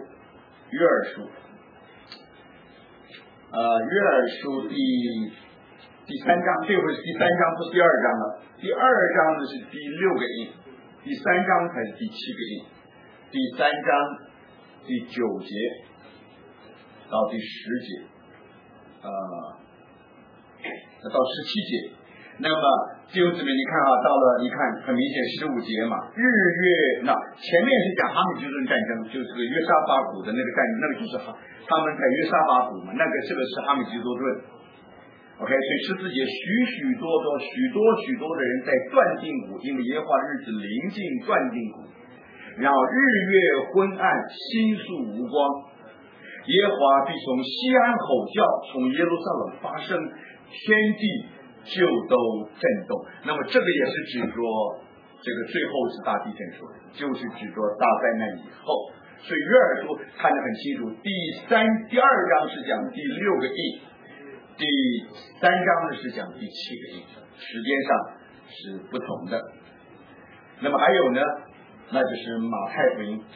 S1: 第3章，这回是第3章，不是第2章了。第2章呢是第6个印，第3章才是第7个印。第3章第9节到第10节，到17节， 那么弟兄姊妹，你看啊，到了你看很明显15节嘛，日月那前面是讲哈米吉顿战争，就是约沙法谷的那个战争，那个就是他们在约沙法谷嘛，那个这个是哈米吉多顿。OK， 所以14节许多的人在断定谷，因为耶和华日子临近断定谷，然后日月昏暗，星宿无光，耶和华必从西安吼叫，从耶路撒冷发声，天地就都震动。那么这个也是指着这个最后是大地震说的，就是指着大灾难以后。所以约珥书看得很清楚，第2章是讲第6个印，第3章呢是讲第7个印，时间上是不同的。那么还有呢，那就是马太福音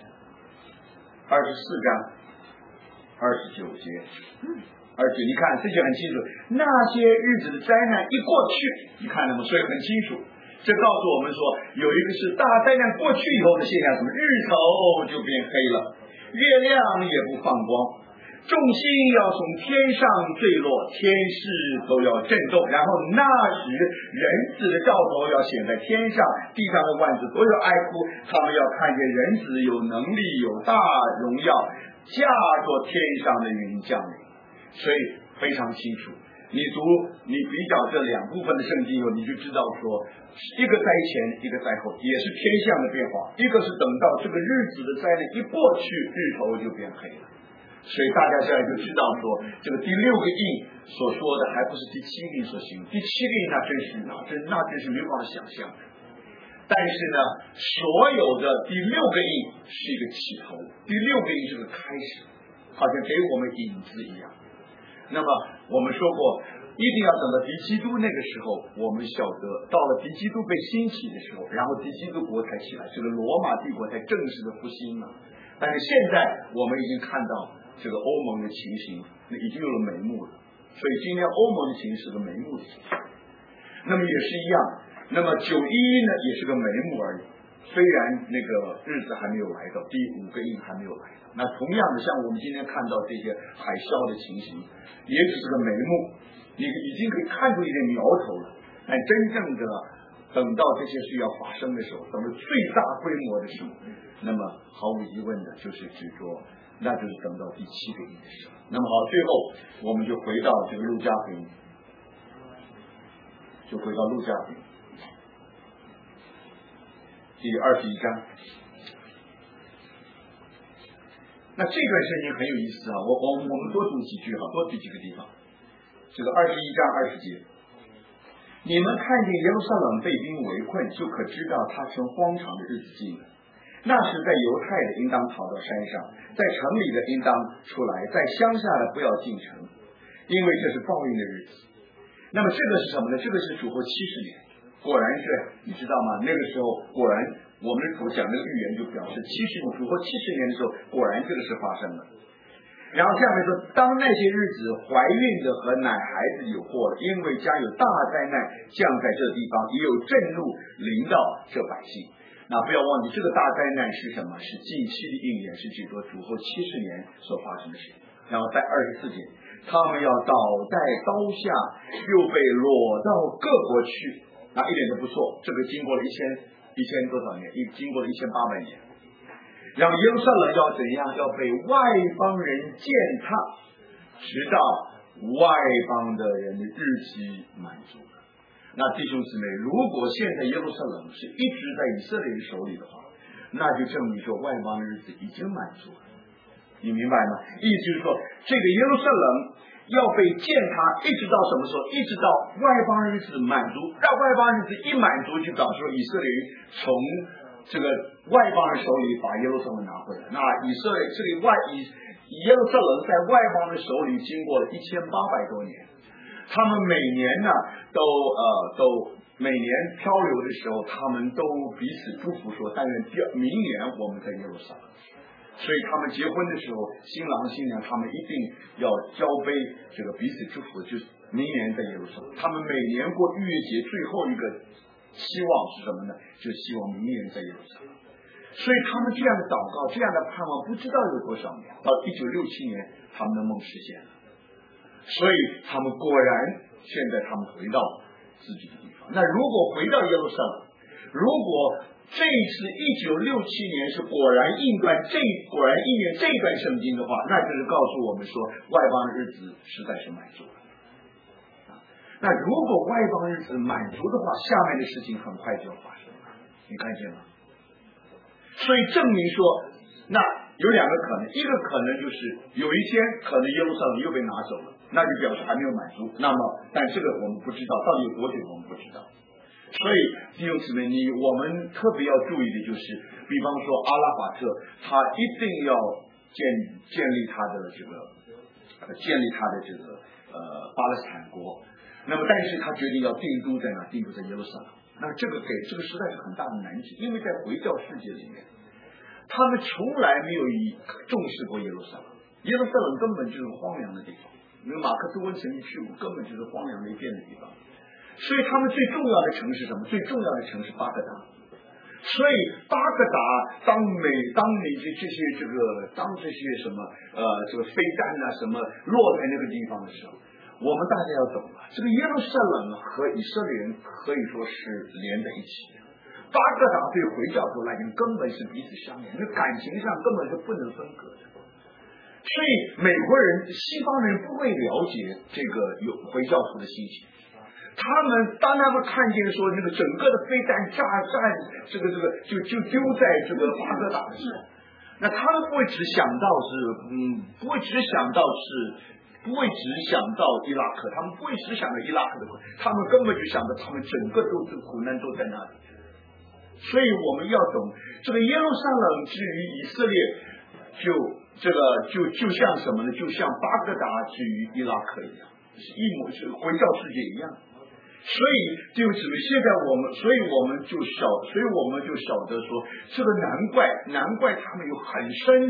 S1: 24章29节。而且你看这就很清楚，那些日子的灾难一过去，你看那么所以很清楚，这告诉我们说有一个是大灾难过去以后的现象，什么日头就变黑了，月亮也不放光，众星要从天上坠落，天势都要震动，然后那时人子的兆头要显在天上，地上的万子都要哀哭，他们要看见人子有能力有大荣耀，驾着天上的云降临。所以非常清楚，你比较这2部分的圣经以后，你就知道说，一个灾前，一个灾后，也是天象的变化。一个是等到这个日子的灾难一过去，日头就变黑了。所以大家现在就知道说，这个第6个印所说的还不是第7个印所形容，第7个印那真是没办法想象的。但是呢，所有的第6个印是一个起头，第6个印是个开始，好像给我们影子一样。那么我们说过，一定要等到敌基督那个时候，我们晓得到了敌基督被兴起的时候，然后敌基督国才起来，这个罗马帝国才正式的复兴嘛。但是现在我们已经看到这个欧盟的情形，已经有了眉目了。所以今天欧盟的情形是个眉目的情形。那么也是一样，那么911呢也是个眉目而已。虽然那个日子还没有来到，第5个印还没有来到，那同样的，像我们今天看到这些海啸的情形，也只是个眉目，你已经可以看出一点苗头了。但真正的等到这些事要发生的时候，等到最大规模的时候，那么毫无疑问的就是指着，那就是等到第7个印的时候。那么好，最后我们就回到这个路加福音，第21章。那这段圣经很有意思啊，我们多读几句哈，多读几个地方。这个21章20节，你们看见耶路撒冷被兵围困，就可知道他成荒场的日子近了。那时在犹太的应当逃到山上，在城里的应当出来，在乡下的不要进城，因为这是报应的日子。那么这个是什么呢？这个是主后70年。果然是，你知道吗？那个时候果然我们的主讲那个预言就表示主后70年的时候，果然这个事发生了。然后下面说，当那些日子怀孕的和奶孩子有祸了，因为将有大灾难降在这地方，也有震怒临到这百姓。那不要忘记，这个大灾难是什么？是近期的应验，是指着主后70年所发生的事。然后在24节，他们要倒在刀下，又被掳到各国去。那一点都不错，这个经过了1000多少年，经过了1800年。然后耶路撒冷要怎样？要被外邦人践踏，直到外邦的人的日期满足。那弟兄姊妹，如果现在耶路撒冷是一直在以色列人手里的话，那就证明说外邦的日子已经满足了。你明白吗？意思就是说，这个耶路撒冷要被践踏，一直到什么时候？一直到外邦日子满足，让外邦日子一满足，就表示说以色列人从这个外邦人手里把耶路撒冷拿回来。那以色列这里耶路撒冷在外邦人手里经过了1800多年，他们每年呢都每年漂流的时候，他们都彼此祝福说，但愿明年我们在耶路撒冷。所以他们结婚的时候，新郎新娘他们一定要交杯，这个彼此祝福，就是明年在耶路撒冷。他们每年过逾越节最后一个希望是什么呢？就是希望明年在耶路撒冷。所以他们这样的祷告，这样的盼望，不知道有多少年。到1967年，他们的梦实现了。所以他们果然，现在他们回到自己的地方。那如果回到耶路撒冷，如果这次1967年是果然应验这段圣经的话，那就是告诉我们说外邦日子实在是满足了。那如果外邦日子满足的话，下面的事情很快就要发生了，你看见吗？所以证明说，那有两个可能，一个可能就是有一天可能耶路撒冷又被拿走了，那就表示还没有满足。那么，但这个我们不知道，到底有多久我们不知道。所以弟兄姊妹，我们特别要注意的就是，比方说阿拉法特，他一定要建立他的这个巴勒斯坦国。那么，但是他决定要定都在哪？定都在耶路撒冷。那这个实在是很大的难题，因为在回教世界里面，他们从来没有重视过耶路撒冷。耶路撒冷根本就是荒凉的地方，因为马克吐温曾经去过，根本就是荒凉的一片的地方。所以他们最重要的城市什么？最重要的城市巴格达。所以巴格达当这些什么这个飞弹啊什么落在那个地方的时候，我们大家要懂了，这个耶路撒冷和以色列人可以说是连在一起的。巴格达对回教徒来讲根本是彼此相连，那感情上根本是不能分割的。所以美国人、西方人不会了解这个有回教徒的心情。当他们看见说那个整个的飞弹炸这个就丢在这个巴格达的时候，那他们不会只想到伊拉克，他们不会只想到伊拉克的苦，他们根本就想到他们整个苦难都在那里。所以我们要懂这个耶路撒冷至于以色列，就像什么呢？就像巴格达至于伊拉克一样，是回教世界一样。所以弟兄姊妹，现在所以我们就晓得说，这个难怪他们有很深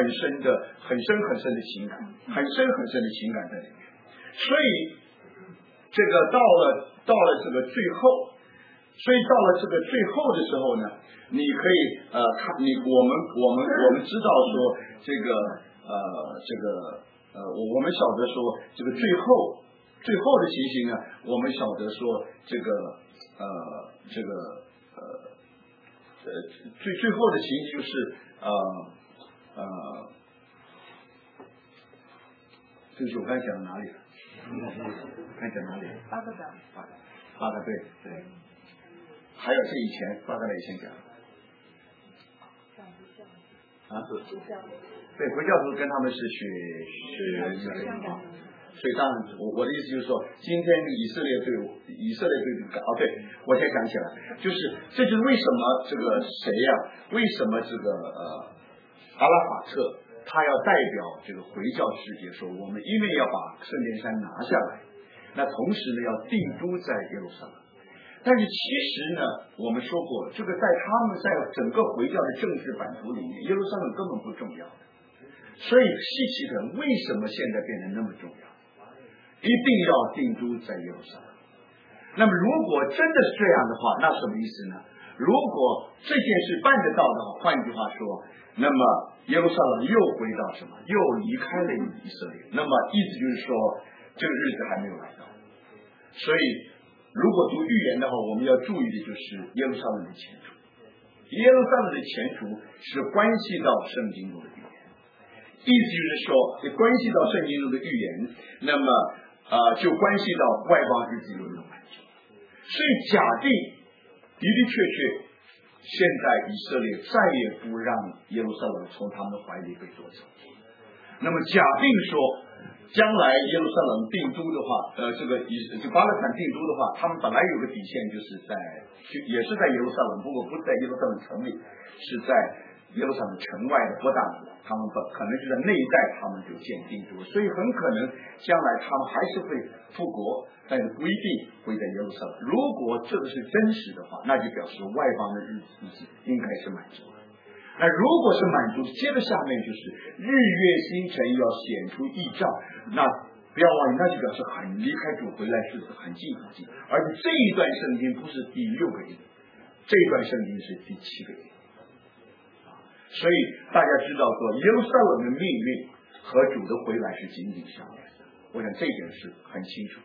S1: 的情感，很深的情感在里面。所以这个到了这个最后，的时候呢，你可以我们知道说我们晓得说这个最后的情形呢，我们晓得说最后的情形就是就是我刚才讲到哪里了？刚才讲哪里？巴格达对。还有是以前巴格达以前讲对，回教徒跟他们是学所以当然，我的意思就是说，今天以色列队对，我才想起来，这就是为什么这个为什么这个阿拉法特他要代表这个回教世界说，我们一面要把圣殿山拿下来，那同时呢要定都在耶路撒冷。但是其实呢，我们说过，这个在整个回教的政治版图里面，耶路撒冷根本不重要的。所以稀奇的，为什么现在变得那么重要？一定要定都在耶路撒冷。那么如果真的是这样的话，那什么意思呢？如果这件事办得到的话，换句话说，那么耶路撒冷又回到什么？又离开了以色列。那么意思就是说，这个日子还没有来到。所以如果读预言的话，我们要注意的就是耶路撒冷的前途。耶路撒冷的前途是关系到圣经中的预言，意思就是说，也关系到圣经中的预言，那么就关系到外邦日子有没有满足。所以假定的确，现在以色列再也不让耶路撒冷从他们的怀里被夺走。那么假定说，将来耶路撒冷定都的话，巴勒斯坦定都的话，他们本来有个底线，也是在耶路撒冷，不过不是在耶路撒冷城里，是在耶路撒冷城外的伯大尼，他们可能就在那一带，他们就建定都，所以很可能将来他们还是会复国，但是不一定会在耶路撒冷。如果这个是真实的话，那就表示外邦的日子应该是满足了。那如果是满足，接着下面就是日月星辰要显出异兆，那不要忘记，那就表示离开主回来是很近很近。而且这一段圣经不是第6个印，这一段圣经是第7个印。所以大家知道说，耶路撒冷的命运和主的回来是紧紧相连的，我想这一点是很清楚的。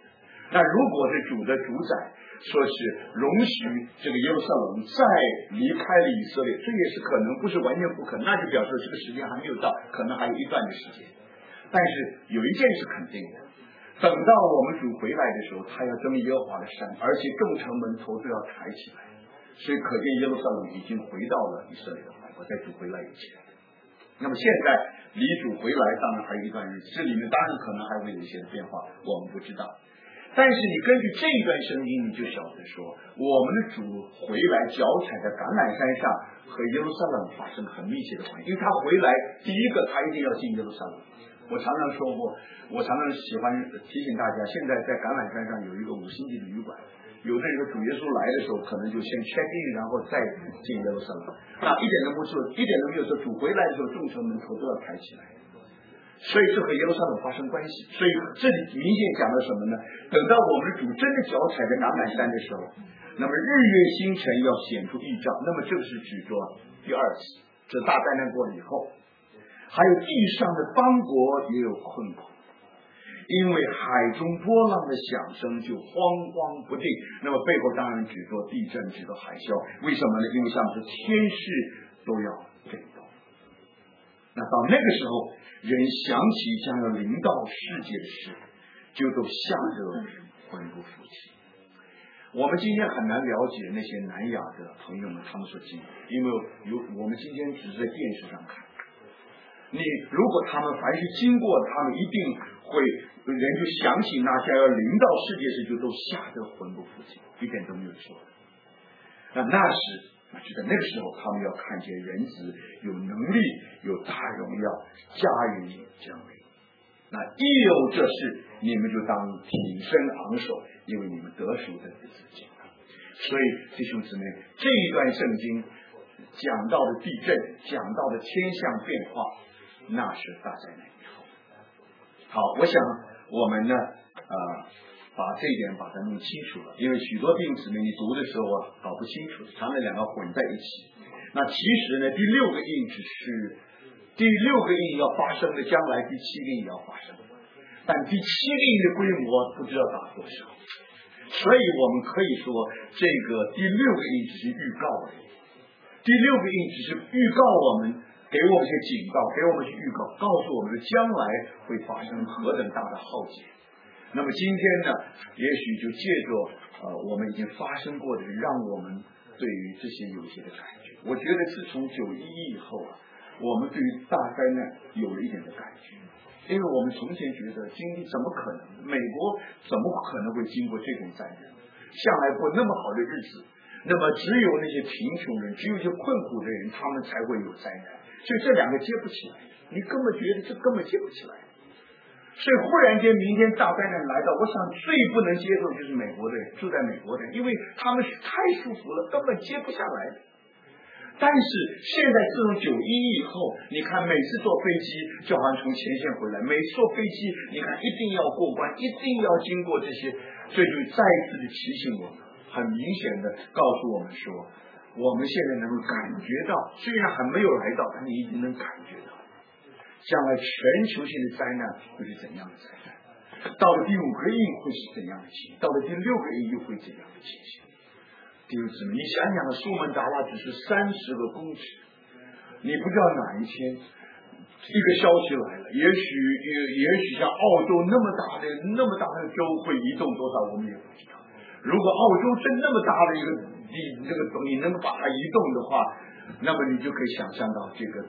S1: 那如果是主的主宰说是容许这个耶路撒冷再离开了以色列，这也是可能，不是完全不可能，那就表示这个时间还没有到，可能还有一段的时间。但是有一件是肯定的，等到我们主回来的时候，他要登耶和华的山，而且众城门头都要抬起来，所以可见耶路撒冷已经回到了以色列的怀抱，在主回来以前。那么现在离主回来当然还有一段日子，这里面当然可能还会有一些变化，我们不知道。但是你根据这一段圣经，你就晓得说，我们的主回来脚踩在橄榄山上，和耶路撒冷发生很密切的关系。因为他回来，第一个他一定要进耶路撒冷。我常常说过，我常常喜欢提醒大家，现在在橄榄山上有一个5星级的旅馆，有的人主耶稣来的时候，可能就先 check in， 然后再进耶路撒冷。那一点都不错，一点都没有说主回来的时候，众城门头都要抬起来。所以这和耶路撒冷发生关系，所以这里明显讲了什么呢？等到我们的主真的脚踩在橄榄山的时候，那么日月星辰要显出异象，那么这个是指着第二次，这大灾难过了以后，还有地上的邦国也有困苦，因为海中波浪的响声就慌慌不定。那么背后当然指着地震，指着海啸。为什么呢？因为像是天势都要震动。那到那个时候，人想起将要临到世界的事，就都吓得魂不附体。我们今天很难了解那些南亚的朋友们他们所经历，因为我们今天只是在电视上看。你如果他们凡是经过，他们一定会人就想起那将要临到世界时，就都吓得魂不附体，一点都没有错。那时就在那个时候，他们要看见人子有能力，有大荣耀，加于降临。那一有这事，你们就当挺身昂首，因为你们得赎的日子近了。所以弟兄姊妹，这一段圣经讲到的地震，讲到的天象变化，那是大灾难以后。好，我想我们呢把这一点把它弄清楚了，因为许多弟兄姊妹你读的时候搞不清楚，常常两个混在一起。那其实呢，第6个印只是第6个印要发生的，将来第7个印也要发生，但第7个印的规模不知道打多少，所以我们可以说这个第6个印只是预告而已。第6个印只是预告我们，给我们一些警告，给我们一些预告，告诉我们的将来会发生何等大的浩劫。那么今天呢，也许就借着我们已经发生过的，让我们对于这些有一些的感觉。我觉得自从911以后我们对于大灾难有了一点的感觉，因为我们从前觉得经历怎么可能，美国怎么可能会经过这种灾难，向来过那么好的日子，那么只有那些贫穷人，只有一些困苦的人，他们才会有灾难，所以这两个接不起来，你根本觉得这根本接不起来。所以忽然间明天大灾难来到，我想最不能接受就是美国的人，住在美国的人，因为他们是太舒服了，根本接不下来。但是现在自从911以后，你看每次坐飞机就好像从前线回来，每次坐飞机你看一定要过关，一定要经过这些，所以就再一次的提醒我们，很明显的告诉我们说，我们现在能够感觉到，虽然还没有来到，但你已经能感觉到将来全球性的灾难会是怎样的灾难，到了第5个印会是怎样的情形，到了第6个印又会怎样的情形。弟兄姊妹，你想想，苏门答腊只是30个公尺，你不知道哪一天一个消息来了，也许像澳洲那么大的州会移动多少，我们也不知道。如果澳洲真那么大的一个地，这个你能够把它移动的话，那么你就可以想象到这个，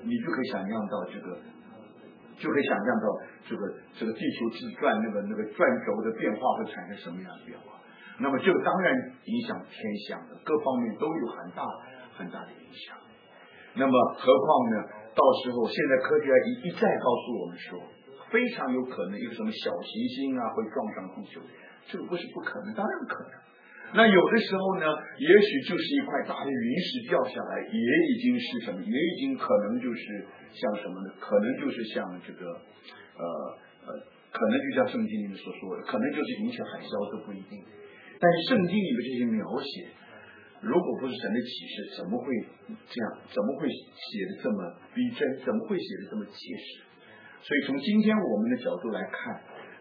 S1: 就可以想象到这个地球自转那个转轴的变化会产生什么样的变化。那么这个当然影响天象的各方面都有很大的影响。那么何况呢，到时候现在科学家一再告诉我们说，非常有可能一个什么小行星会撞上地球，这个不是不可能，当然可能。那有的时候呢，也许就是一块大的陨石掉下来，也已经是什么，也已经可能就是像什么呢？可能就是像这个可能就像圣经里面所说的，可能就是引起海啸都不一定。但是圣经里面这些描写，如果不是神的启示，怎么会这样？怎么会写的这么逼真？怎么会写的这么切实？所以从今天我们的角度来看，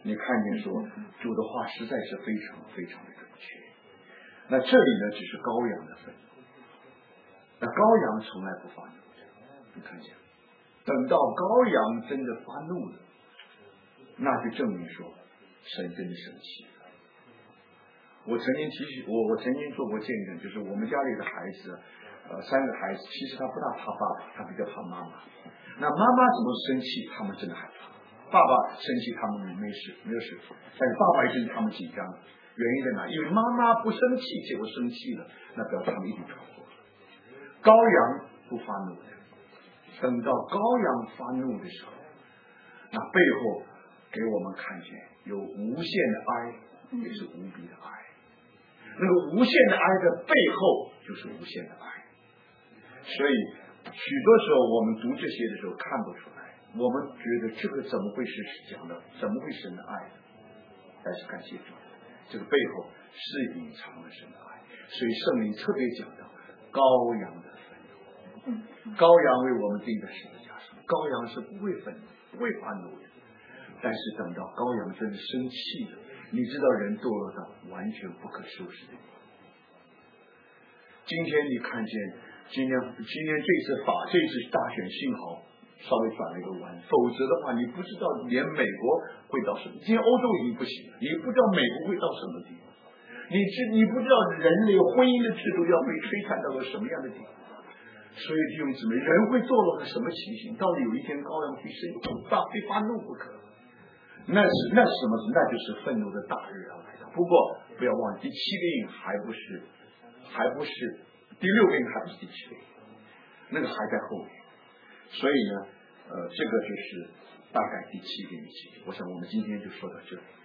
S1: 你看见说主的话实在是非常非常的准确。那这里呢只是羔羊的愤怒，那羔羊从来不发怒的，你看见，等到羔羊真的发怒了，那就证明说神真的生气了。我曾经做过见证，就是我们家里的孩子3个孩子，其实他不大怕爸爸，他比较怕妈妈。那妈妈怎么生气他们真的害怕，爸爸生气他们没有事，但是爸爸一生气他们紧张，原因在哪？因为妈妈不生气，结果生气了，那表示他们一定闯祸。羔羊不发怒的，等到羔羊发怒的时候，那背后给我们看见有无限的爱，也是无比的爱。那个无限的爱的背后就是无限的爱。所以许多时候我们读这些的时候看不出来，我们觉得这个怎么会是讲的，怎么会神的爱？但是感谢主，这个背后是隐藏了神的爱。所以圣灵特别讲到羔羊的愤怒，羔羊为我们钉在十字架上，羔羊是不会愤怒不会发怒的。但是等到羔羊真的生气了，你知道人堕落到完全不可收拾的地步。今天你看见今天这次大选幸好稍微转了一个弯，否则的话你不知道连美国会到什么，今天欧洲已经不行了，你不知道美国会到什么地步，你不知道人类婚姻的制度要被摧残到了什么样的地步。所以弟兄姊妹，人会堕落到什么情形？到底有一天羔羊会非发怒不可。那是什么？那就是愤怒的大日要来到。不过不要忘记，第7个印还不是第6个印，还不是第7个印，那个还在后面。所以呢，这个就是大概第7个印记。我想我们今天就说到这里。